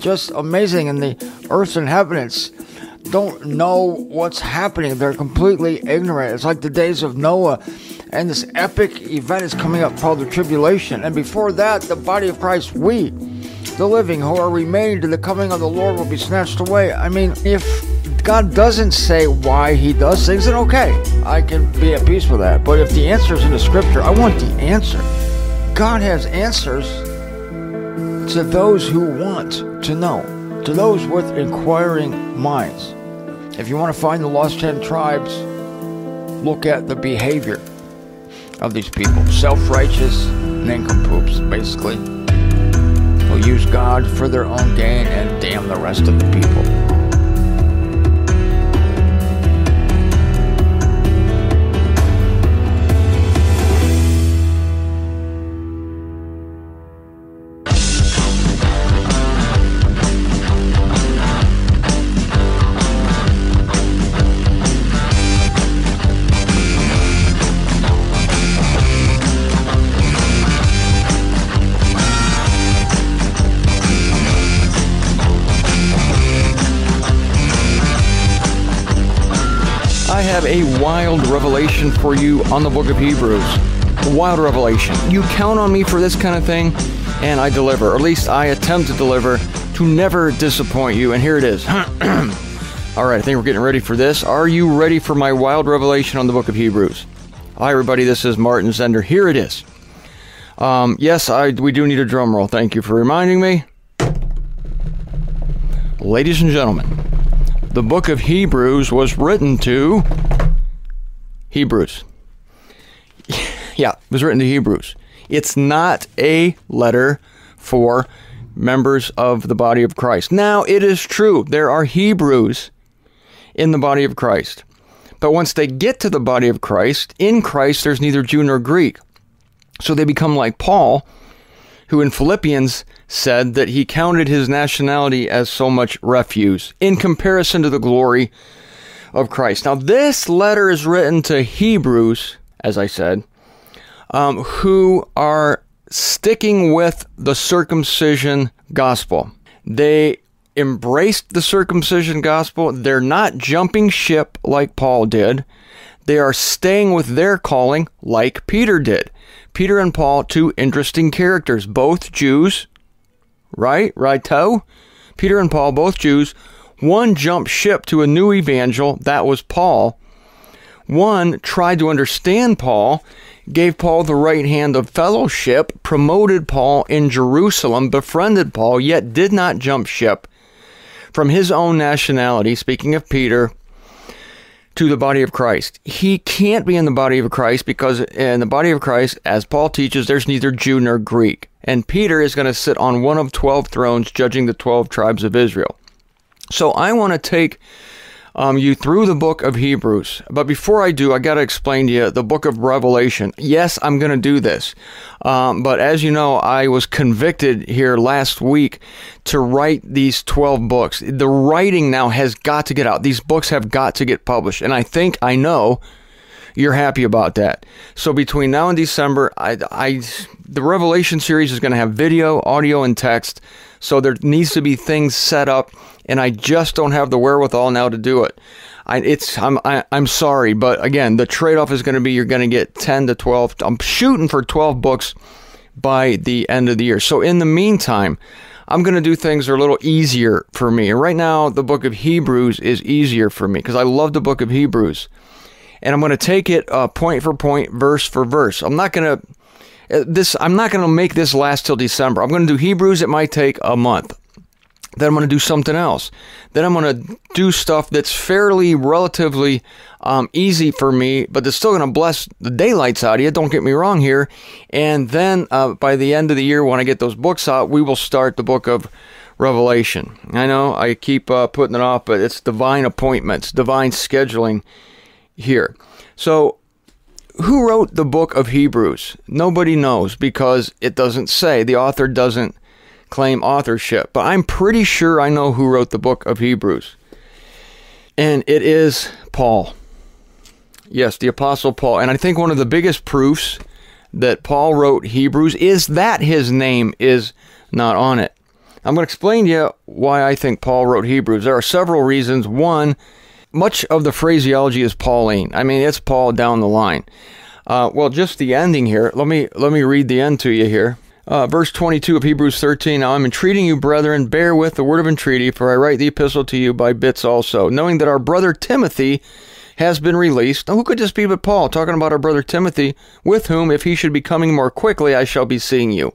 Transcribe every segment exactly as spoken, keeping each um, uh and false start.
just amazing. And the earth's inhabitants don't know what's happening. They're completely ignorant. It's like the days of Noah. And this epic event is coming up called the tribulation. And before that, the body of Christ, we, the living who are remaining to the coming of the Lord, will be snatched away. I mean, if God doesn't say why he does things, then okay, I can be at peace with that. But if the answer is in the scripture, I want the answer. God has answers to those who want to know, to those with inquiring minds. If you want to find the lost ten tribes, look at the behavior of these people. Self-righteous nincompoops, basically, who use God for their own gain and damn the rest of the people. I have a wild revelation for you on the book of Hebrews. A wild revelation. You count on me for this kind of thing, and I deliver. Or at least I attempt to deliver, to never disappoint you. And here it is. All right, I think we're getting ready for this. Are you ready for my wild revelation on the book of Hebrews? Hi, everybody. This is Martin Zender. Here it is. Um, yes, I we do need a drum roll. Thank you for reminding me. Ladies and gentlemen, the book of Hebrews was written to Hebrews. Yeah, it was written to Hebrews. It's not a letter for members of the body of Christ. Now, it is true, there are Hebrews in the body of Christ. But once they get to the body of Christ, in Christ there's neither Jew nor Greek. So they become like Paul, who in Philippians said that he counted his nationality as so much refuse in comparison to the glory of Christ. Now, this letter is written to Hebrews, as I said, um, who are sticking with the circumcision gospel. They embraced the circumcision gospel. They're not jumping ship like Paul did. They are staying with their calling like Peter did. Peter and Paul, two interesting characters, both Jews, right? Righto? Peter and Paul, both Jews. One jumped ship to a new evangel, that was Paul. One tried to understand Paul, gave Paul the right hand of fellowship, promoted Paul in Jerusalem, befriended Paul, yet did not jump ship from his own nationality, speaking of Peter, to the body of Christ. He can't be in the body of Christ because in the body of Christ, as Paul teaches, there's neither Jew nor Greek. And Peter is going to sit on one of twelve thrones judging the twelve tribes of Israel. So I want to take um, you through the book of Hebrews. But before I do, I got to explain to you the book of Revelation. Yes, I'm going to do this. Um, but as you know, I was convicted here last week to write these twelve books. The writing now has got to get out. These books have got to get published. And I think, I know, you're happy about that. So between now and December, I, I, the Revelation series is going to have video, audio, and text. So there needs to be things set up, and I just don't have the wherewithal now to do it. I, it's I'm I, I'm sorry, but again, the trade-off is going to be you're going to get ten to twelve. I'm shooting for twelve books by the end of the year. So in the meantime, I'm going to do things that are a little easier for me. And right now, the book of Hebrews is easier for me because I love the book of Hebrews. And I'm going to take it uh, point for point, verse for verse. I'm not going to this. I'm not going to make this last till December. I'm going to do Hebrews. It might take a month. Then I'm going to do something else. Then I'm going to do stuff that's fairly, relatively um, easy for me, but it's still going to bless the daylights out of you. Don't get me wrong here. And then uh, by the end of the year, when I get those books out, we will start the book of Revelation. I know I keep uh, putting it off, but it's divine appointments, divine scheduling here. So who wrote the book of Hebrews? Nobody knows because it doesn't say. The author doesn't claim authorship, but I'm pretty sure I know who wrote the book of Hebrews. And it is Paul. Yes, the Apostle Paul. And I think one of the biggest proofs that Paul wrote Hebrews is that his name is not on it. I'm going to explain to you why I think Paul wrote Hebrews. There are several reasons. One, much of the phraseology is Pauline. I mean, it's Paul down the line. Uh, well, just the ending here. Let me let me read the end to you here. Uh, verse twenty-two of Hebrews thirteen, Now I'm entreating you, brethren, bear with the word of entreaty, for I write the epistle to you by bits also, knowing that our brother Timothy has been released. Now, who could this be but Paul, talking about our brother Timothy, with whom, if he should be coming more quickly, I shall be seeing you.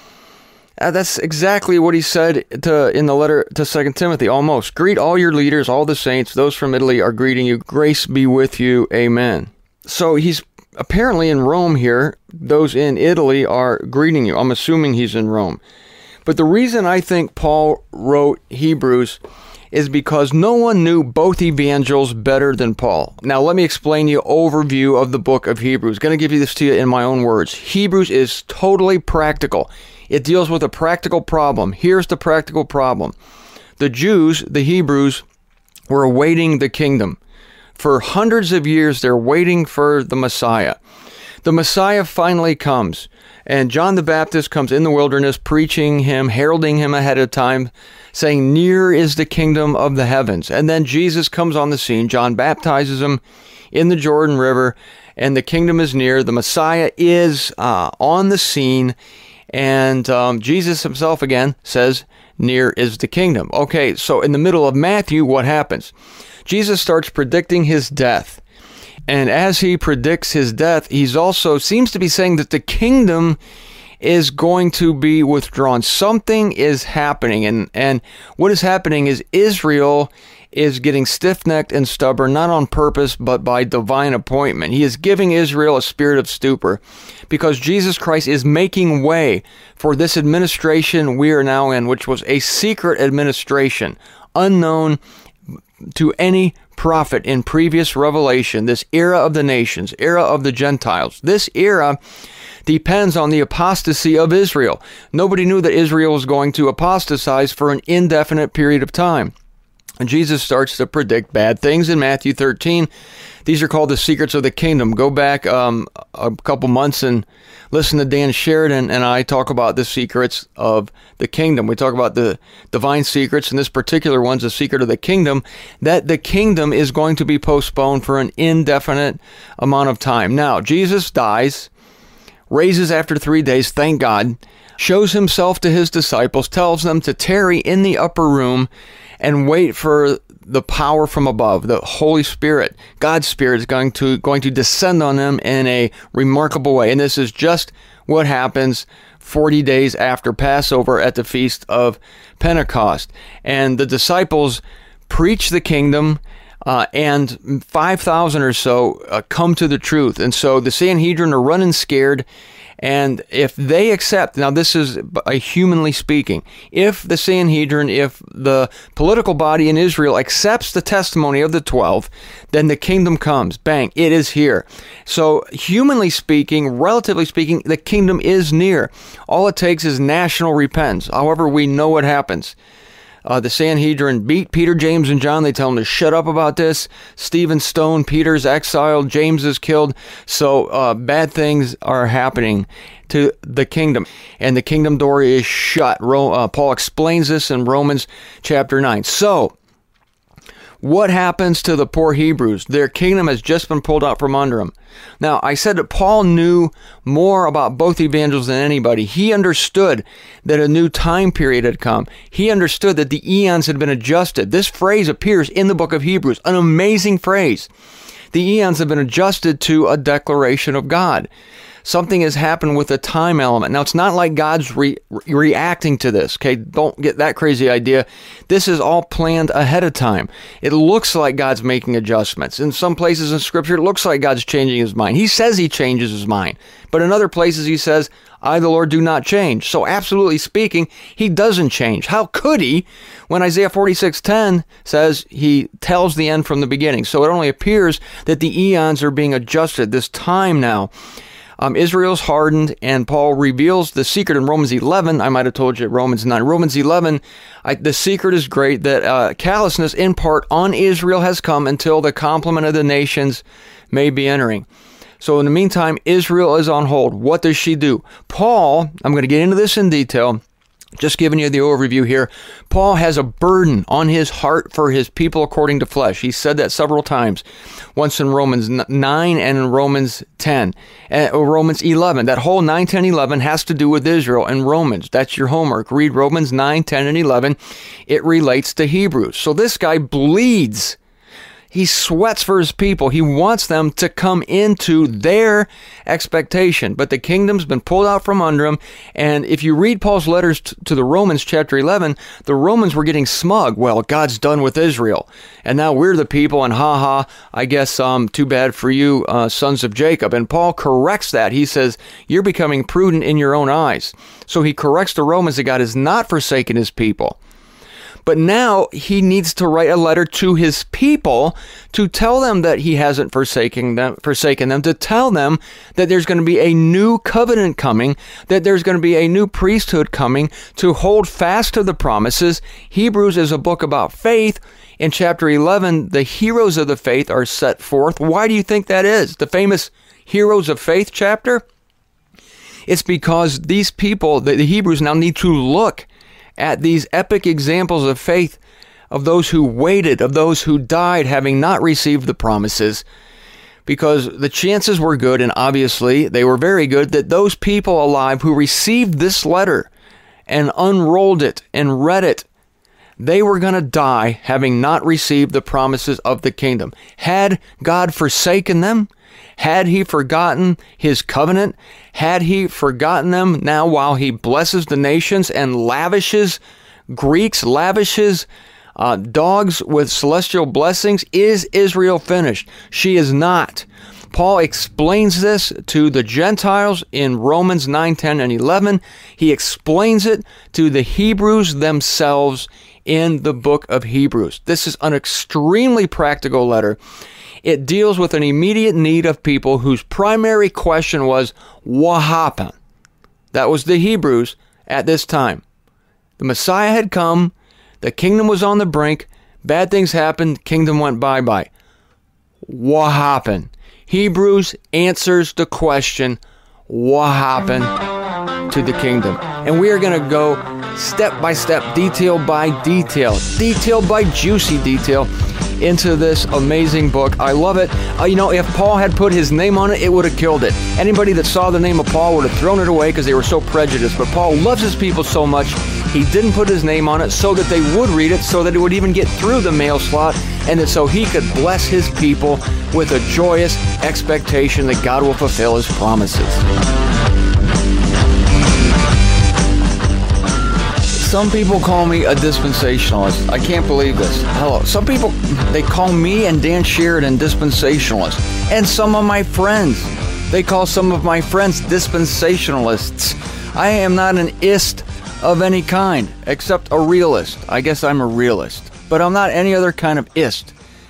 Uh, that's exactly what he said to, in the letter to Second Timothy, almost. Greet all your leaders, all the saints. Those from Italy are greeting you. Grace be with you. Amen. So he's apparently in Rome here. Those in Italy are greeting you. I'm assuming he's in Rome. But the reason I think Paul wrote Hebrews is because no one knew both evangels better than Paul. Now, let me explain you an overview of the book of Hebrews. Going to give you this to you in my own words. Hebrews is totally practical. It deals with a practical problem. Here's the practical problem. The Jews, the Hebrews, were awaiting the kingdom. For hundreds of years, they're waiting for the Messiah. The Messiah finally comes, and John the Baptist comes in the wilderness, preaching him, heralding him ahead of time, saying, near is the kingdom of the heavens. And then Jesus comes on the scene. John baptizes him in the Jordan River, and the kingdom is near. The Messiah is uh, on the scene. And um, Jesus himself again says, near is the kingdom. Okay, so in the middle of Matthew, what happens? Jesus starts predicting his death. And as he predicts his death, he's also seems to be saying that the kingdom is going to be withdrawn. Something is happening. And, and what is happening is Israel is getting stiff-necked and stubborn, not on purpose, but by divine appointment. He is giving Israel a spirit of stupor because Jesus Christ is making way for this administration we are now in, which was a secret administration, unknown to any prophet in previous revelation, this era of the nations, era of the Gentiles. This era depends on the apostasy of Israel. Nobody knew that Israel was going to apostatize for an indefinite period of time. And Jesus starts to predict bad things in Matthew thirteen. These are called the secrets of the kingdom. Go back um, a couple months and listen to Dan Sheridan and I talk about the secrets of the kingdom. We talk about the divine secrets, and this particular one's the secret of the kingdom, that the kingdom is going to be postponed for an indefinite amount of time. Now, Jesus dies, raises after three days, thank God, shows himself to his disciples, tells them to tarry in the upper room and wait for the power from above. The Holy Spirit, God's Spirit, is going to going to descend on them in a remarkable way. And this is just what happens forty days after Passover at the Feast of Pentecost. And the disciples preach the kingdom, uh, and five thousand or so uh, come to the truth. And so the Sanhedrin are running scared. And if they accept, now this is a humanly speaking, if the Sanhedrin, if the political body in Israel accepts the testimony of the twelve, then the kingdom comes. Bang, it is here. So humanly speaking, relatively speaking, the kingdom is near. All it takes is national repentance. However, we know what happens. Uh, the Sanhedrin beat Peter, James, and John. They tell them to shut up about this. Stephen's stoned, Peter's exiled, James is killed. So uh, bad things are happening to the kingdom. And the kingdom door is shut. Ro- uh, Paul explains this in Romans chapter nine. So, what happens to the poor Hebrews? Their kingdom has just been pulled out from under them. Now, I said that Paul knew more about both evangels than anybody. He understood that a new time period had come. He understood that the eons had been adjusted. This phrase appears in the book of Hebrews, an amazing phrase. The eons have been adjusted to a declaration of God. Something has happened with the time element. Now, it's not like God's re- reacting to this, okay? Don't get that crazy idea. This is all planned ahead of time. It looks like God's making adjustments. In some places in Scripture, it looks like God's changing his mind. He says he changes his mind. But in other places, he says, I, the Lord, do not change. So absolutely speaking, he doesn't change. How could he when Isaiah forty-six ten says he tells the end from the beginning? So it only appears that the eons are being adjusted, this time now. Um, Israel's hardened, and Paul reveals the secret in Romans eleven. I might have told you Romans nine. Romans eleven, I, the secret is great, that uh, callousness in part on Israel has come until the complement of the nations may be entering. So in the meantime, Israel is on hold. What does she do? Paul, I'm going to get into this in detail, Just giving you the overview here. Paul has a burden on his heart for his people according to flesh. He said that several times, once in Romans nine and in Romans ten, uh, Romans eleven. That whole nine, ten, eleven has to do with Israel and Romans. That's your homework. Read Romans nine, ten, and eleven. It relates to Hebrews. So this guy bleeds. He sweats for his people. He wants them to come into their expectation. But the kingdom's been pulled out from under him. And if you read Paul's letters t- to the Romans, chapter eleven, the Romans were getting smug. Well, God's done with Israel. And now we're the people, and ha ha, I guess um, too bad for you, uh, sons of Jacob. And Paul corrects that. He says, you're becoming prudent in your own eyes. So he corrects the Romans that God has not forsaken his people. But now he needs to write a letter to his people to tell them that he hasn't forsaken them, forsaken them, to tell them that there's going to be a new covenant coming, that there's going to be a new priesthood coming to hold fast to the promises. Hebrews is a book about faith. In chapter eleven, the heroes of the faith are set forth. Why do you think that is? The famous Heroes of Faith chapter? It's because these people, the, the Hebrews, now need to look at these epic examples of faith of those who waited, of those who died having not received the promises, because the chances were good, and obviously they were very good, that those people alive who received this letter and unrolled it and read it, they were going to die having not received the promises of the kingdom. Had God forsaken them? Had he forgotten his covenant? Had he forgotten them now while he blesses the nations and lavishes Greeks, lavishes uh, dogs with celestial blessings? Is Israel finished? She is not. Paul explains this to the Gentiles in Romans nine, ten, and eleven. He explains it to the Hebrews themselves in the book of Hebrews. This is an extremely practical letter. It deals with an immediate need of people whose primary question was, what happened? That was the Hebrews at this time. The Messiah had come, the kingdom was on the brink, bad things happened, kingdom went bye-bye. What happened? Hebrews answers the question, what happened to the kingdom? And we are going to go step by step, detail by detail, detail by juicy detail into this amazing book. I love it. Uh, you know, if Paul had put his name on it, it would have killed it. Anybody that saw the name of Paul would have thrown it away because they were so prejudiced. But Paul loves his people so much, he didn't put his name on it so that they would read it, so that it would even get through the mail slot, and that so he could bless his people with a joyous expectation that God will fulfill his promises. Some people call me a dispensationalist. I can't believe this. Hello. Some people, they call me and Dan Sheridan dispensationalists. And some of my friends, they call some of my friends dispensationalists. I am not an ist of any kind, except a realist. I guess I'm a realist. But I'm not any other kind of ist.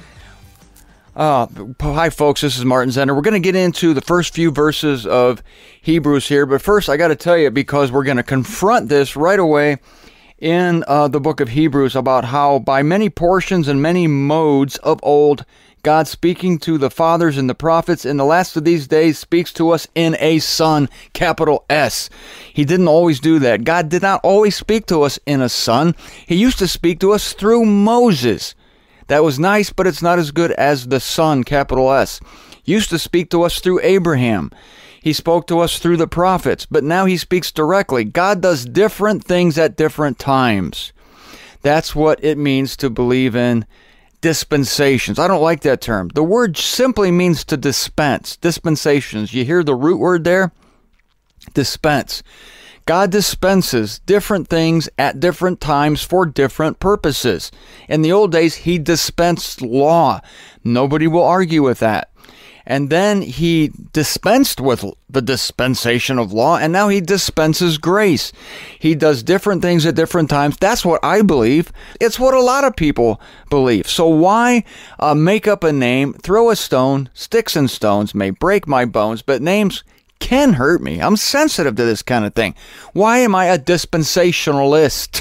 Uh, hi, folks. This is Martin Zender. We're going to get into the first few verses of Hebrews here. But first, I got to tell you, because we're going to confront this right away in uh, the book of Hebrews, about how by many portions and many modes of old, God, speaking to the fathers and the prophets in the last of these days, speaks to us in a Son, capital S. He didn't always do that. God did not always speak to us in a Son. He used to speak to us through Moses. That was nice, but it's not as good as the Son, capital S. Used to speak to us through Abraham. He spoke to us through the prophets, but now he speaks directly. God does different things at different times. That's what it means to believe in dispensations. I don't like that term. The word simply means to dispense. Dispensations. You hear the root word there? Dispense. God dispenses different things at different times for different purposes. In the old days, he dispensed law. Nobody will argue with that. And then he dispensed with the dispensation of law, and now he dispenses grace. He does different things at different times. That's what I believe. It's what a lot of people believe. So why uh, make up a name, throw a stone? Sticks and stones may break my bones, but names can hurt me. I'm sensitive to this kind of thing. Why am I a dispensationalist?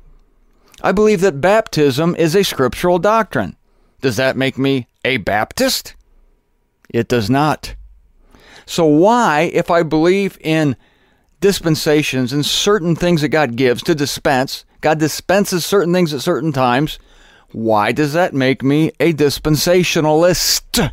I believe that baptism is a scriptural doctrine. Does that make me a Baptist? It does not. So why, if I believe in dispensations and certain things that God gives to dispense. God dispenses certain things at certain times. Why does that make me a dispensationalist?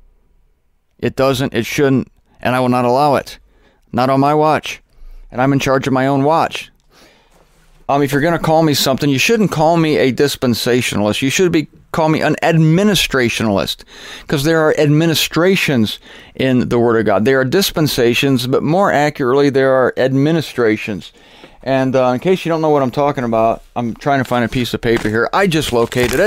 It doesn't, it shouldn't, and I will not allow it. Not on my watch. And I'm in charge of my own watch. Um, if you're going to call me something, you shouldn't call me a dispensationalist. You should be call me an administrationalist, because there are administrations in the Word of God. There are dispensations, but more accurately, there are administrations. And uh, in case you don't know what I'm talking about, I'm trying to find a piece of paper here. I just located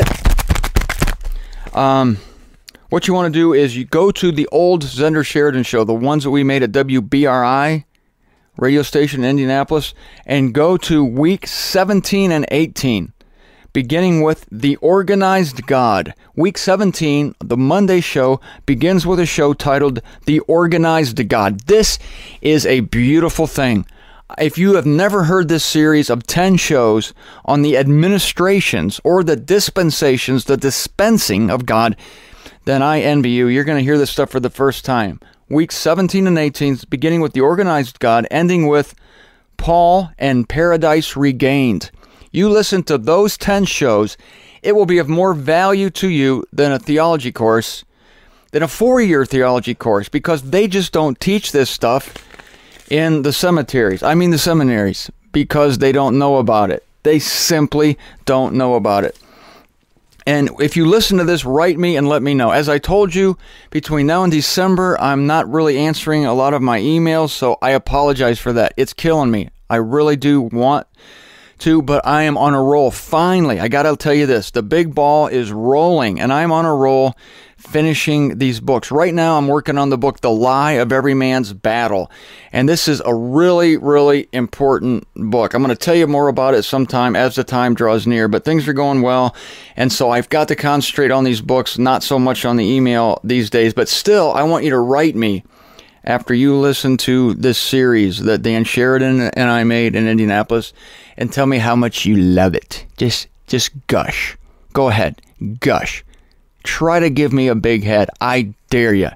it. Um, what you want to do is you go to the old Zender Sheridan show, the ones that we made at W B R I radio station in Indianapolis, and go to week seventeen and eighteen. Beginning with The Organized God. Week seventeen, the Monday show, begins with a show titled The Organized God. This is a beautiful thing. If you have never heard this series of ten shows on the administrations or the dispensations, the dispensing of God, then I envy you. You're going to hear this stuff for the first time. Weeks seventeen and eighteen, beginning with The Organized God, ending with Paul and Paradise Regained. You listen to those ten shows, it will be of more value to you than a theology course, than a four-year theology course, because they just don't teach this stuff in the cemeteries. I mean the seminaries, because they don't know about it. They simply don't know about it. And if you listen to this, write me and let me know. As I told you, between now and December, I'm not really answering a lot of my emails, so I apologize for that. It's killing me. I really do want to, but I am on a roll. Finally, I got to tell you this. The big ball is rolling, and I'm on a roll finishing these books. Right now, I'm working on the book, The Lie of Every Man's Battle. And this is a really, really important book. I'm going to tell you more about it sometime as the time draws near, but things are going well. And so I've got to concentrate on these books, not so much on the email these days. But still, I want you to write me after you listen to this series that Dan Sheridan and I made in Indianapolis, and tell me how much you love it. Just, just gush. Go ahead. Gush. Try to give me a big head. I dare you.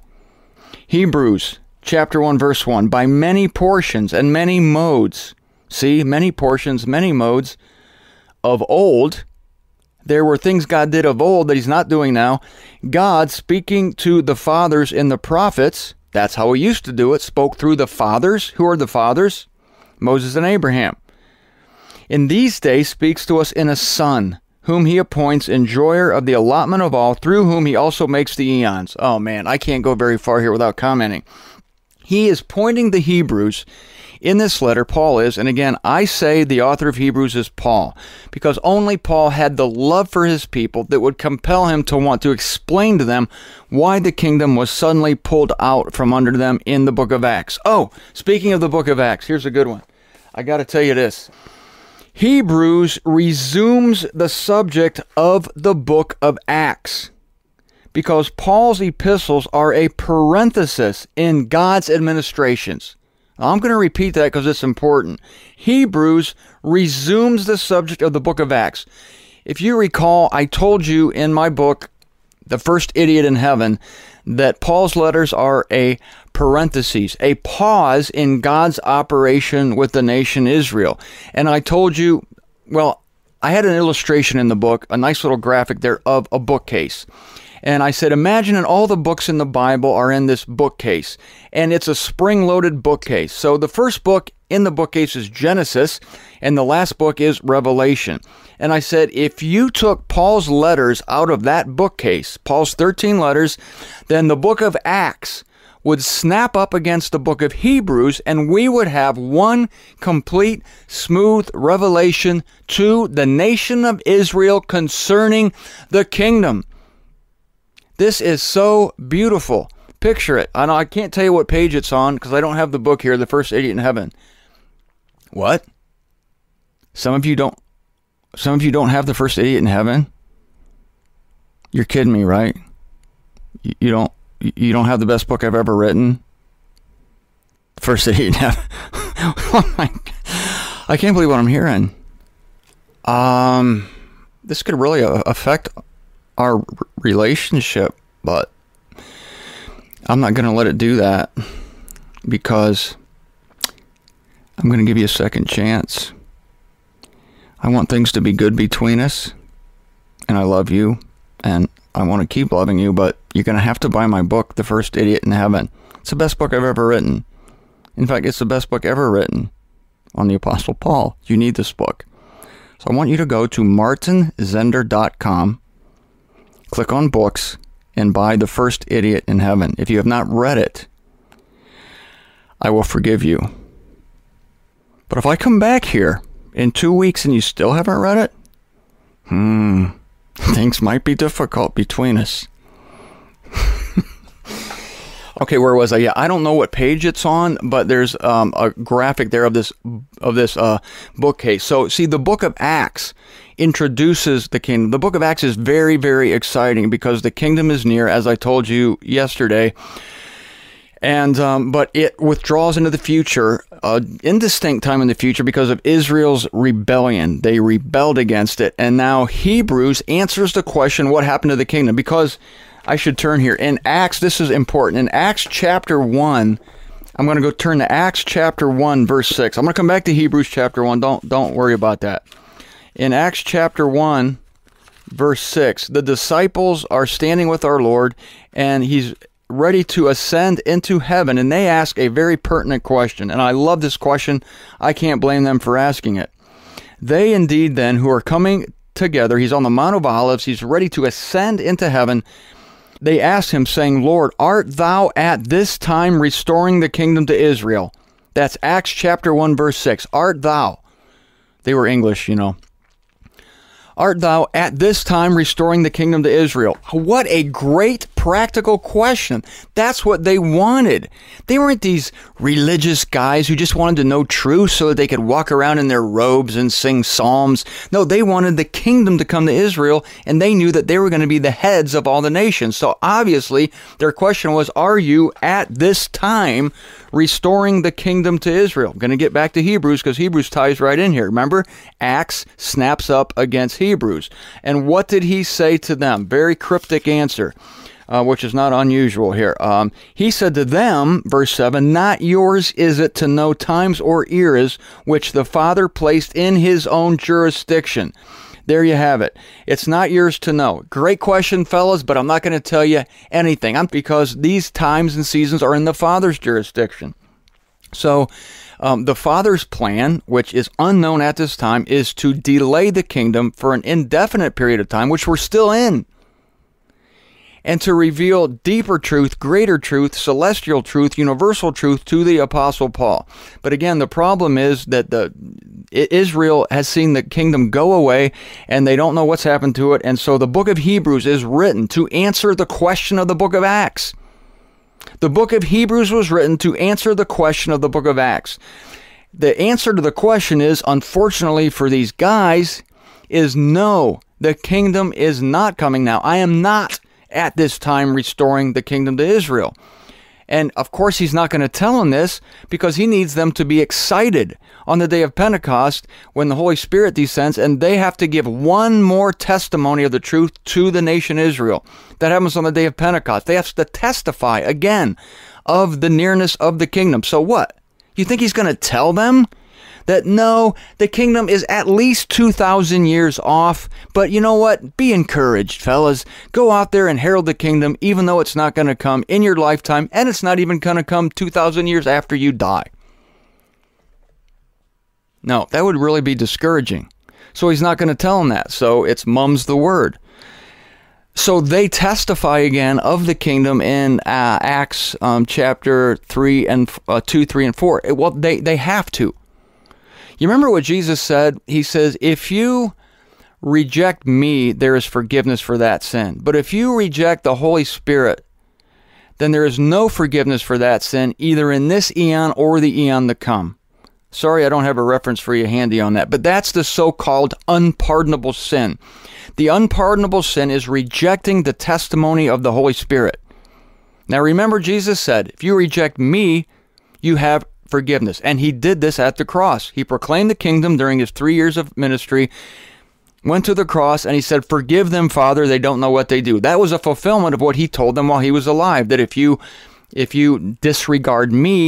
Hebrews chapter one, verse one. By many portions and many modes. See, many portions, many modes of old. There were things God did of old that he's not doing now. God, speaking to the fathers in the prophets, that's how he used to do it, spoke through the fathers. Who are the fathers? Moses and Abraham. In these days speaks to us in a Son, whom he appoints enjoyer of the allotment of all, through whom he also makes the eons. Oh man, I can't go very far here without commenting. He is pointing the Hebrews in this letter, Paul is, and again, I say the author of Hebrews is Paul, because only Paul had the love for his people that would compel him to want to explain to them why the kingdom was suddenly pulled out from under them in the book of Acts. Oh, speaking of the book of Acts, here's a good one. I got to tell you this. Hebrews resumes the subject of the book of Acts, because Paul's epistles are a parenthesis in God's administrations. I'm going to repeat that because it's important. Hebrews resumes the subject of the book of Acts. If you recall, I told you in my book, The First Idiot in Heaven, that Paul's letters are a parenthesis, a pause in God's operation with the nation Israel. And I told you, well, I had an illustration in the book, a nice little graphic there of a bookcase. And I said, imagine that all the books in the Bible are in this bookcase, and it's a spring-loaded bookcase. So the first book in the bookcase is Genesis, and the last book is Revelation. And I said, if you took Paul's letters out of that bookcase, Paul's thirteen letters, then the book of Acts would snap up against the book of Hebrews, and we would have one complete, smooth revelation to the nation of Israel concerning the kingdom. This is so beautiful. Picture it. I know I can't tell you what page it's on because I don't have the book here, The First Idiot in Heaven. What? Some of you don't some of you don't have The First Idiot in Heaven? You're kidding me, right? You, you don't you don't have the best book I've ever written? First Idiot in Heaven. Oh my God. I can't believe what I'm hearing. Um this could really affect our relationship, but I'm not going to let it do that, because I'm going to give you a second chance. I want things to be good between us, and I love you, and I want to keep loving you, but you're going to have to buy my book, The First Idiot in Heaven. It's the best book I've ever written. In fact, it's the best book ever written on the Apostle Paul. You need this book. So I want you to go to martin zender dot com, click on books, and buy The First Idiot in Heaven. If you have not read it, I will forgive you. But if I come back here in two weeks and you still haven't read it, hmm, things might be difficult between us. Okay, where was I? Yeah, I don't know what page it's on, but there's um, a graphic there of this of this uh, bookcase. So, see, the book of Acts introduces the kingdom. The book of Acts is very, very exciting because the kingdom is near, as I told you yesterday. And um, but it withdraws into the future, uh, indistinct time in the future, because of Israel's rebellion. They rebelled against it, and now Hebrews answers the question, what happened to the kingdom? Because I should turn here. In Acts, this is important. In Acts chapter one, I'm going to go turn to Acts chapter one, verse six. I'm going to come back to Hebrews chapter one. Don't, don't worry about that. In Acts chapter one, verse six, the disciples are standing with our Lord, and he's ready to ascend into heaven, and they ask a very pertinent question. And I love this question. I can't blame them for asking it. They indeed then, who are coming together, he's on the Mount of Olives, he's ready to ascend into heaven. They asked him, saying, Lord, art thou at this time restoring the kingdom to Israel? That's Acts chapter one, verse six. Art thou? They were English, you know. Art thou at this time restoring the kingdom to Israel? What a great practical question. That's what they wanted. They weren't these religious guys who just wanted to know truth so that they could walk around in their robes and sing psalms. No, they wanted the kingdom to come to Israel, and they knew that they were going to be the heads of all the nations. So obviously, their question was, are you at this time restoring the kingdom to Israel? I'm going to get back to Hebrews because Hebrews ties right in here. Remember, Acts snaps up against Hebrews. And what did he say to them? Very cryptic answer, uh, which is not unusual here. Um, he said to them, verse seven, not yours is it to know times or eras which the Father placed in his own jurisdiction. There you have it. It's not yours to know. Great question, fellas, but I'm not going to tell you anything because these times and seasons are in the Father's jurisdiction. So um, the Father's plan, which is unknown at this time, is to delay the kingdom for an indefinite period of time, which we're still in, and to reveal deeper truth, greater truth, celestial truth, universal truth to the Apostle Paul. But again, the problem is that the Israel has seen the kingdom go away, and they don't know what's happened to it. And so the book of Hebrews is written to answer the question of the book of Acts. The book of Hebrews was written to answer the question of the book of Acts. The answer to the question is, unfortunately for these guys, is no, the kingdom is not coming now. I am not at this time restoring the kingdom to Israel. And of course, he's not going to tell them this because he needs them to be excited on the day of Pentecost when the Holy Spirit descends, and they have to give one more testimony of the truth to the nation Israel. That happens on the day of Pentecost. They have to testify again of the nearness of the kingdom. So what? You think he's going to tell them that no, the kingdom is at least two thousand years off, but you know what? Be encouraged, fellas. Go out there and herald the kingdom, even though it's not going to come in your lifetime, and it's not even going to come two thousand years after you die. No, that would really be discouraging. So he's not going to tell them that. So it's mum's the word. So they testify again of the kingdom in uh, Acts um, chapter three and uh, two, three, and four. Well, they they have to. You remember what Jesus said? He says, if you reject me, there is forgiveness for that sin. But if you reject the Holy Spirit, then there is no forgiveness for that sin, either in this eon or the eon to come. Sorry, I don't have a reference for you handy on that. But that's the so-called unpardonable sin. The unpardonable sin is rejecting the testimony of the Holy Spirit. Now remember, Jesus said, if you reject me, you have forgiveness. And he did this at the cross. He proclaimed the kingdom during his three years of ministry, went to the cross, and he said, forgive them, Father, they don't know what they do. That was a fulfillment of what he told them while he was alive, that if you if you disregard me,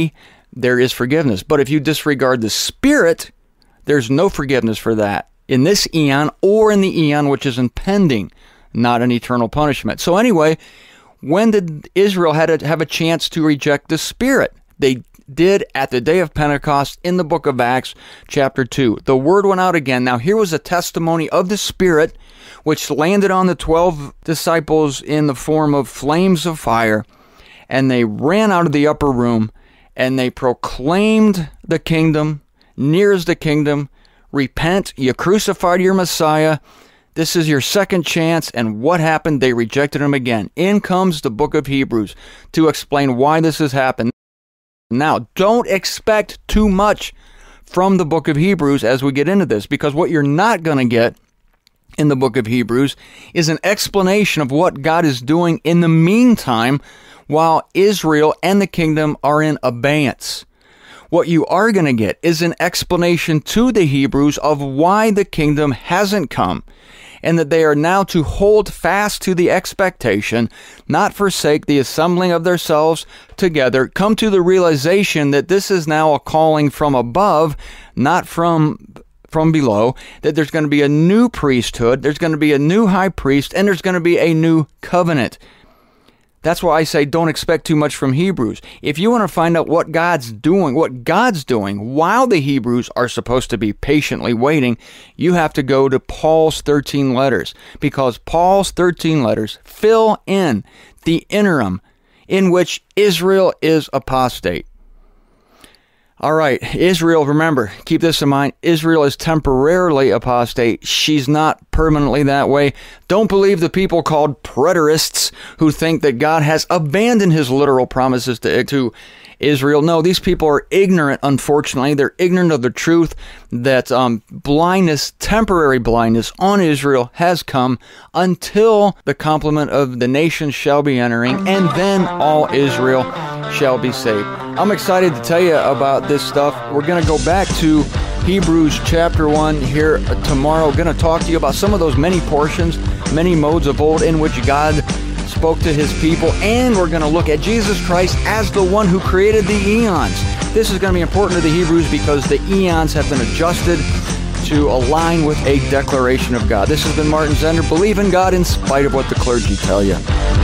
there is forgiveness. But if you disregard the Spirit, there's no forgiveness for that in this eon or in the eon which is impending, not an eternal punishment. So anyway, when did Israel had to have a chance to reject the Spirit? They did at the day of Pentecost in the book of Acts, chapter two. The word went out again. Now here was a testimony of the Spirit, which landed on the twelve disciples in the form of flames of fire, and they ran out of the upper room, and they proclaimed the kingdom, near is the kingdom, repent, you crucified your Messiah, this is your second chance. And what happened? They rejected him again. In comes the book of Hebrews to explain why this has happened. Now, don't expect too much from the book of Hebrews as we get into this, because what you're not going to get in the book of Hebrews is an explanation of what God is doing in the meantime while Israel and the kingdom are in abeyance. What you are going to get is an explanation to the Hebrews of why the kingdom hasn't come, and that they are now to hold fast to the expectation, not forsake the assembling of themselves together, come to the realization that this is now a calling from above, not from from below, that there's going to be a new priesthood, there's going to be a new high priest, and there's going to be a new covenant. That's why I say don't expect too much from Hebrews. If you want to find out what God's doing, what God's doing while the Hebrews are supposed to be patiently waiting, you have to go to Paul's thirteen letters, because Paul's thirteen letters fill in the interim in which Israel is apostate. All right, Israel, remember, keep this in mind, Israel is temporarily apostate. She's not permanently that way. Don't believe the people called preterists who think that God has abandoned his literal promises to, to Israel. No, these people are ignorant, unfortunately. They're ignorant of the truth that um, blindness, temporary blindness on Israel has come until the complement of the nations shall be entering, and then all Israel shall be saved. I'm excited to tell you about this stuff. We're going to go back to Hebrews chapter one here tomorrow. We're going to talk to you about some of those many portions, many modes of old in which God spoke to his people, and we're going to look at Jesus Christ as the one who created the eons. This is going to be important to the Hebrews because the eons have been adjusted to align with a declaration of God. This has been Martin Zender. Believe in God in spite of what the clergy tell you.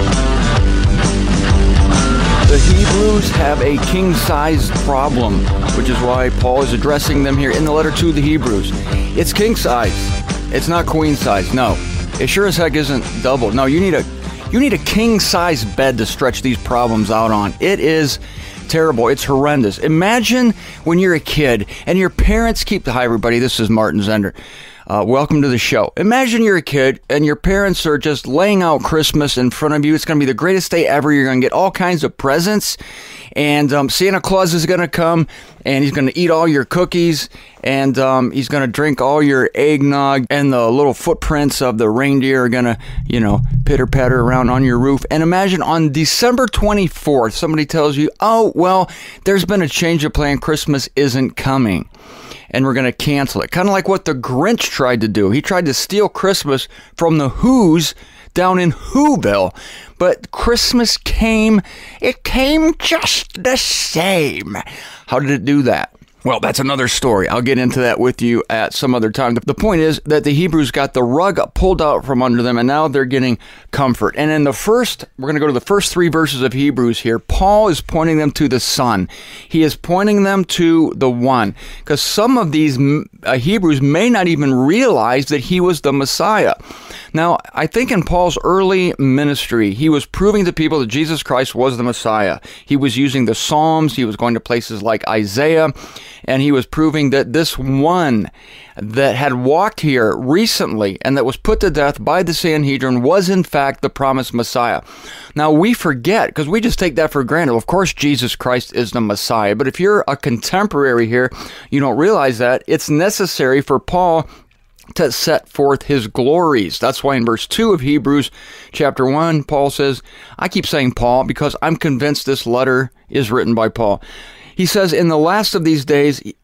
The Hebrews have a king-sized problem, which is why Paul is addressing them here in the letter to the Hebrews. It's king-size. It's not queen-size. No. It sure as heck isn't double. No, you need a you need a king-size bed to stretch these problems out on. It is terrible. It's horrendous. Imagine when you're a kid and your parents keep... Hi, everybody. This is Martin Zender. Uh, welcome to the show. Imagine you're a kid and your parents are just laying out Christmas in front of you. It's going to be the greatest day ever. You're going to get all kinds of presents, and um, Santa Claus is going to come, and he's going to eat all your cookies, and um, he's going to drink all your eggnog, and the little footprints of the reindeer are going to, you know, pitter-patter around on your roof. And imagine on December twenty-fourth, somebody tells you, oh, well, there's been a change of plan. Christmas isn't coming, and we're going to cancel it. Kind of like what the Grinch tried to do. He tried to steal Christmas from the Who's down in Whoville. But Christmas came, it came just the same. How did it do that? Well, that's another story. I'll get into that with you at some other time. The point is that the Hebrews got the rug pulled out from under them, and now they're getting comfort. And in the first, we're going to go to the first three verses of Hebrews here. Paul is pointing them to the Son. He is pointing them to the One, because some of these uh, Hebrews may not even realize that he was the Messiah. Now, I think in Paul's early ministry, he was proving to people that Jesus Christ was the Messiah. He was using the Psalms. He was going to places like Isaiah, and he was proving that this one that had walked here recently and that was put to death by the Sanhedrin was in fact the promised Messiah. Now we forget, because we just take that for granted. Of course Jesus Christ is the Messiah, but if you're a contemporary here, you don't realize that. It's necessary for Paul to set forth his glories. That's why in verse two of Hebrews chapter one, Paul says, I keep saying Paul because I'm convinced this letter is written by Paul. He says, in the last of these days,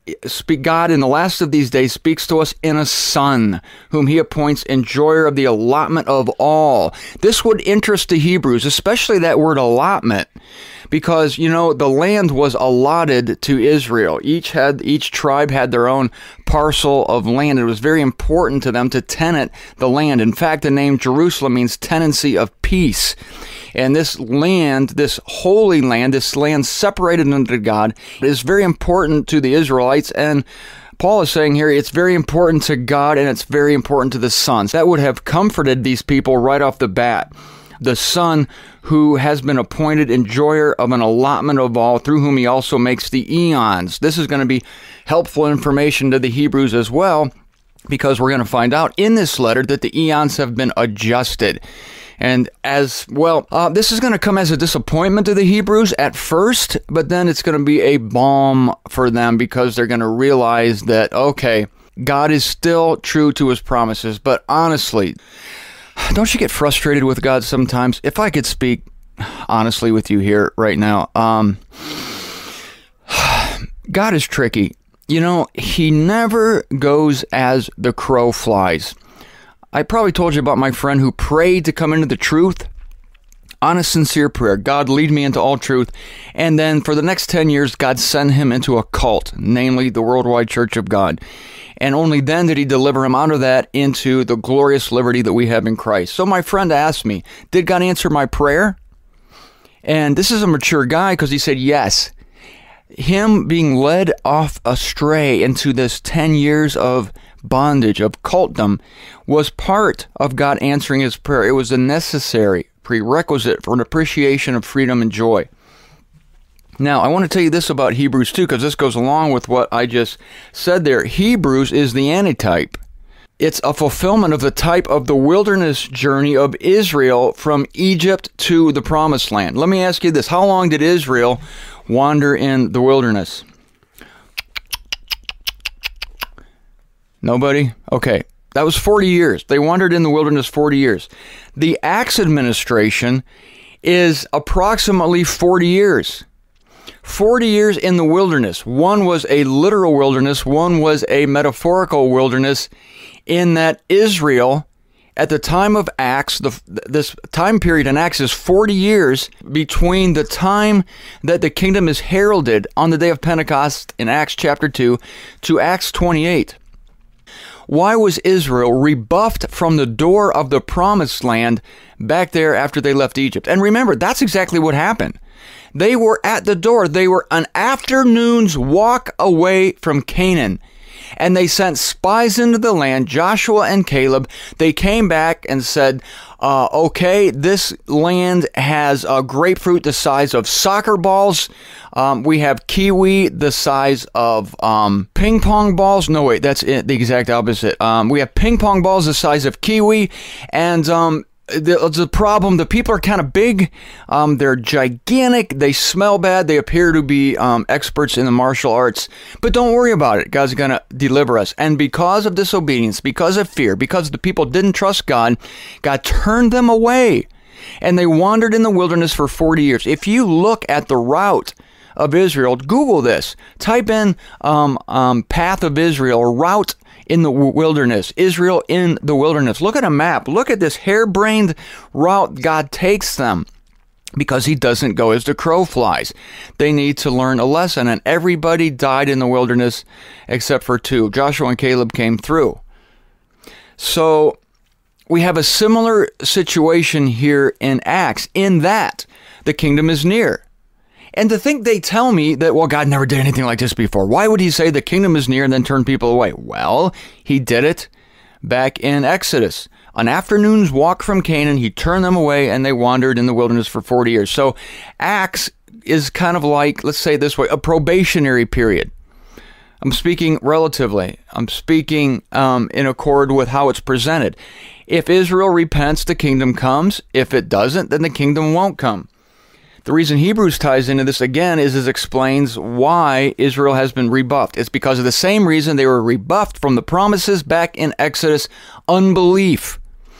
speak, God in the last of these days speaks to us in a Son, whom he appoints enjoyer of the allotment of all. This would interest the Hebrews, especially that word allotment, because, you know, the land was allotted to Israel. Each had, each tribe had their own parcel of land. It was very important to them to tenant the land. In fact, the name Jerusalem means tenancy of peace. And this land, this holy land, this land separated unto God, is very important to the Israelites. And Paul is saying here, it's very important to God and it's very important to the Son. That would have comforted these people right off the bat. The Son who has been appointed enjoyer of an allotment of all, through whom he also makes the eons. This is going to be helpful information to the Hebrews as well, because we're going to find out in this letter that the eons have been adjusted. And as well, uh, this is going to come as a disappointment to the Hebrews at first, but then it's going to be a balm for them, because they're going to realize that, okay, God is still true to his promises. But honestly, don't you get frustrated with God sometimes? If I could speak honestly with you here right now, um, God is tricky. You know, he never goes as the crow flies. I probably told you about my friend who prayed to come into the truth on a sincere prayer. God, lead me into all truth. And then for the next ten years, God sent him into a cult, namely the Worldwide Church of God. And only then did he deliver him out of that into the glorious liberty that we have in Christ. So my friend asked me, did God answer my prayer? And this is a mature guy, because he said yes. Him being led off astray into this ten years of bondage, of cultdom, was part of God answering his prayer. It was a necessary prerequisite for an appreciation of freedom and joy. Now, I want to tell you this about Hebrews too, because this goes along with what I just said there. Hebrews is the antitype. It's a fulfillment of the type of the wilderness journey of Israel from Egypt to the Promised Land. Let me ask you this. How long did Israel wander in the wilderness? Nobody? Okay. That was forty years. They wandered in the wilderness forty years. The Acts administration is approximately forty years. forty years in the wilderness. One was a literal wilderness. One was a metaphorical wilderness, in that Israel, at the time of Acts, the, this time period in Acts is forty years between the time that the kingdom is heralded on the day of Pentecost in Acts chapter two to Acts twenty-eight. Why was Israel rebuffed from the door of the Promised Land back there after they left Egypt? And remember, that's exactly what happened. They were at the door. They were an afternoon's walk away from Canaan. And they sent spies into the land, Joshua and Caleb. They came back and said, uh, okay, this land has uh, grapefruit the size of soccer balls. Um, we have kiwi the size of um, ping pong balls. No, wait, that's it, the exact opposite. Um, we have ping pong balls the size of kiwi. And um, the, the problem, the people are kind of big. Um, they're gigantic. They smell bad. They appear to be um, experts in the martial arts. But don't worry about it. God's going to deliver us. And because of disobedience, because of fear, because the people didn't trust God, God turned them away. And they wandered in the wilderness for forty years. If you look at the route of Israel, Google this. Type in um, um, path of Israel, or route in the wilderness, Israel in the wilderness. Look at a map. Look at this harebrained route God takes them, because he doesn't go as the crow flies. They need to learn a lesson, and everybody died in the wilderness except for two. Joshua and Caleb came through. So we have a similar situation here in Acts, in that the kingdom is near. And to think they tell me that, well, God never did anything like this before. Why would he say the kingdom is near and then turn people away? Well, he did it back in Exodus. An afternoon's walk from Canaan, he turned them away, and they wandered in the wilderness for forty years. So Acts is kind of like, let's say it this way, a probationary period. I'm speaking relatively. I'm speaking um, in accord with how it's presented. If Israel repents, the kingdom comes. If it doesn't, then the kingdom won't come. The reason Hebrews ties into this again is it explains why Israel has been rebuffed. It's because of the same reason they were rebuffed from the promises back in Exodus: unbelief.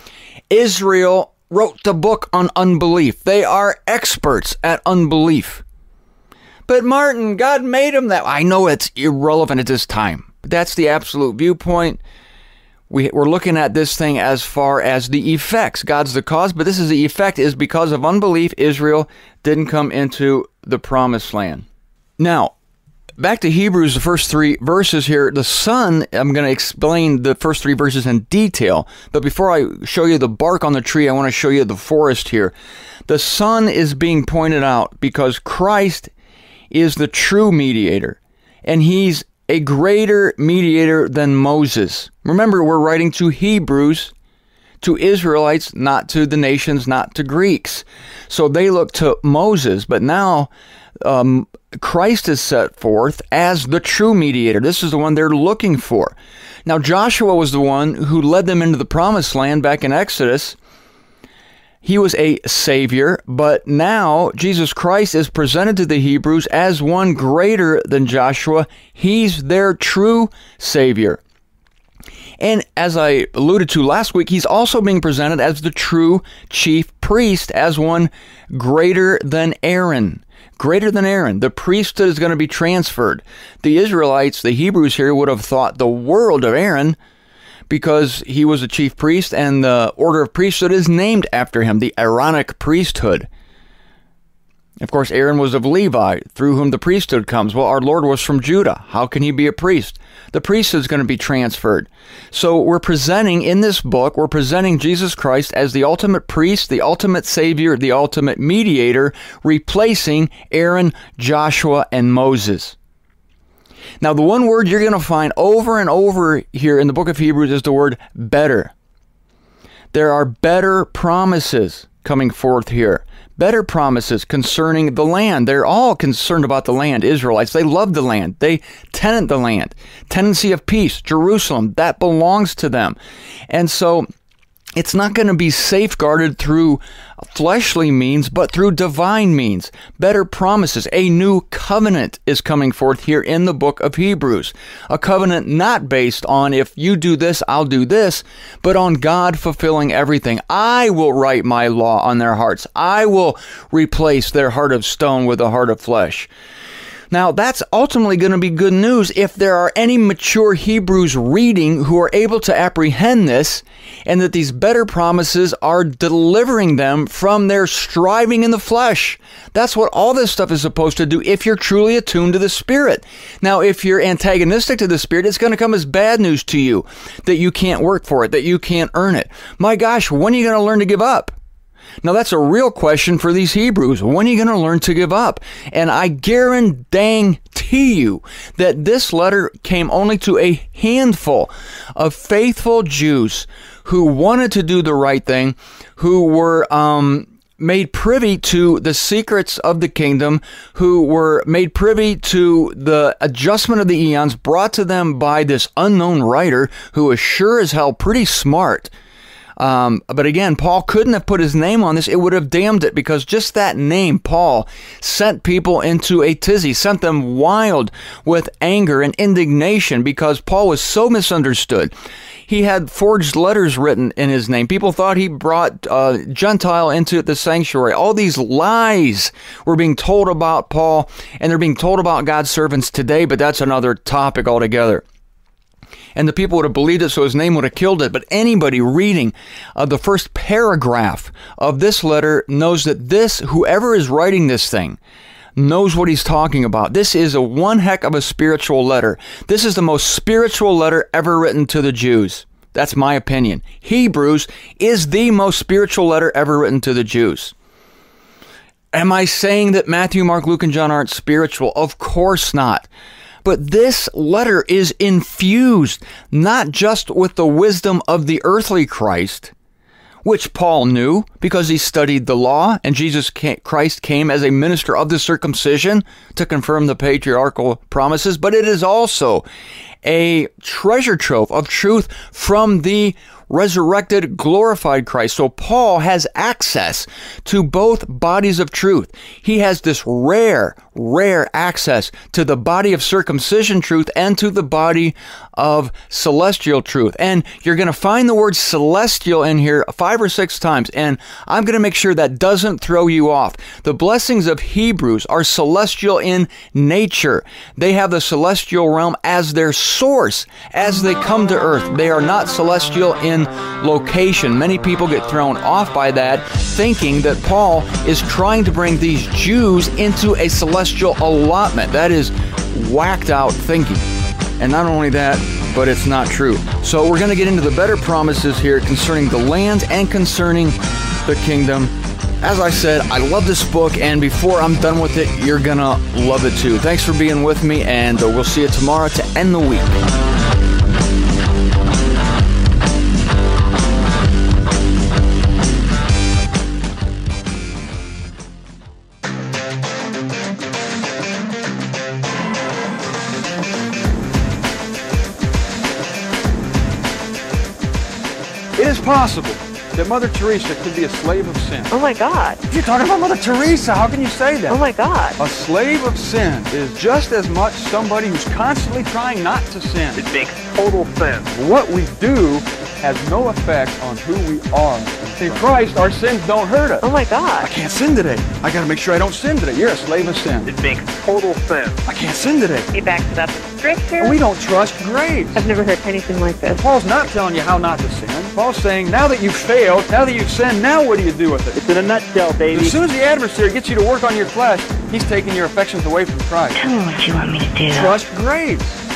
Israel wrote the book on unbelief. They are experts at unbelief. But Martin, God made him that. I know it's irrelevant at this time. But that's the absolute viewpoint. We, we're looking at this thing as far as the effects. God's the cause, but this is the effect is because of unbelief, Israel didn't come into the promised land. Now, back to Hebrews, the first three verses here. The sun, I'm going to explain the first three verses in detail. But before I show you the bark on the tree, I want to show you the forest here. The sun is being pointed out because Christ is the true mediator. And he's a greater mediator than Moses. Remember, we're writing to Hebrews, to Israelites, not to the nations, not to Greeks. So they look to Moses, but now um, Christ is set forth as the true mediator. This is the one they're looking for. Now, Joshua was the one who led them into the promised land back in Exodus. He was a savior, but now Jesus Christ is presented to the Hebrews as one greater than Joshua. He's their true savior. And as I alluded to last week, he's also being presented as the true chief priest, as one greater than Aaron. Greater than Aaron. The priesthood is going to be transferred. The Israelites, the Hebrews here, would have thought the world of Aaron, because he was a chief priest, and the order of priesthood is named after him, the Aaronic priesthood. Of course, Aaron was of Levi, through whom the priesthood comes. Well, our Lord was from Judah. How can he be a priest? The priesthood is going to be transferred. So we're presenting, in this book, we're presenting Jesus Christ as the ultimate priest, the ultimate savior, the ultimate mediator, replacing Aaron, Joshua, and Moses. Now, the one word you're going to find over and over here in the book of Hebrews is the word better. There are better promises coming forth here. Better promises concerning the land. They're all concerned about the land, Israelites. They love the land. They tenant the land. Tenancy of peace, Jerusalem, that belongs to them. And so it's not going to be safeguarded through fleshly means, but through divine means. Better promises. A new covenant is coming forth here in the book of Hebrews. A covenant not based on if you do this, I'll do this, but on God fulfilling everything. I will write my law on their hearts. I will replace their heart of stone with a heart of flesh. Now, that's ultimately going to be good news if there are any mature Hebrews reading who are able to apprehend this, and that these better promises are delivering them from their striving in the flesh. That's what all this stuff is supposed to do if you're truly attuned to the Spirit. Now, if you're antagonistic to the Spirit, it's going to come as bad news to you, that you can't work for it, that you can't earn it. My gosh, when are you going to learn to give up? Now, that's a real question for these Hebrews. When are you going to learn to give up? And I guarantee you that this letter came only to a handful of faithful Jews who wanted to do the right thing, who were um, made privy to the secrets of the kingdom, who were made privy to the adjustment of the eons brought to them by this unknown writer who was sure as hell pretty smart. Um, but again, Paul couldn't have put his name on this. It would have damned it, because just that name, Paul, sent people into a tizzy, sent them wild with anger and indignation, because Paul was so misunderstood. He had forged letters written in his name. People thought he brought uh, Gentile into the sanctuary. All these lies were being told about Paul, and they're being told about God's servants today, but that's another topic altogether. And the people would have believed it, so his name would have killed it. But anybody reading uh, the first paragraph of this letter knows that this, whoever is writing this thing, knows what he's talking about. This is a one heck of a spiritual letter. This is the most spiritual letter ever written to the Jews. That's my opinion. Hebrews is the most spiritual letter ever written to the Jews. Am I saying that Matthew, Mark, Luke, and John aren't spiritual? Of course not. But this letter is infused not just with the wisdom of the earthly Christ, which Paul knew because he studied the law, and Jesus Christ came as a minister of the circumcision to confirm the patriarchal promises, but it is also a treasure trove of truth from the resurrected, glorified Christ. So Paul has access to both bodies of truth. He has this rare, rare access to the body of circumcision truth and to the body of celestial truth. And you're going to find the word celestial in here five or six times, and I'm going to make sure that doesn't throw you off. The blessings of Hebrews are celestial in nature. They have the celestial realm as their source as they come to earth. They are not celestial in location. Many people get thrown off by that, thinking that Paul is trying to bring these Jews into a celestial allotment. That is whacked out thinking. And not only that, but it's not true. So we're going to get into the better promises here concerning the land and concerning the kingdom. As I said, I love this book, and before I'm done with it, you're going to love it too. Thanks for being with me, and uh, we'll see you tomorrow to end the week. It is possible that Mother Teresa could be a slave of sin. Oh my God. You're talking about Mother Teresa. How can you say that? Oh my God. A slave of sin is just as much somebody who's constantly trying not to sin. It makes total sense. What we do has no effect on who we are. In Christ, our sins don't hurt us. Oh my I God. can't sin today. I got to make sure I don't sin today. You're a slave of sin. It makes total sense. I can't sin today. He backs it up in scripture. We don't trust grace. I've never heard anything like this. Paul's not telling you how not to sin. Paul's saying, now that you've failed, now that you've sinned, now what do you do with it? It's in a nutshell, baby. As soon as the adversary gets you to work on your flesh, he's taking your affections away from Christ. Tell me what you want me to do. Trust grace.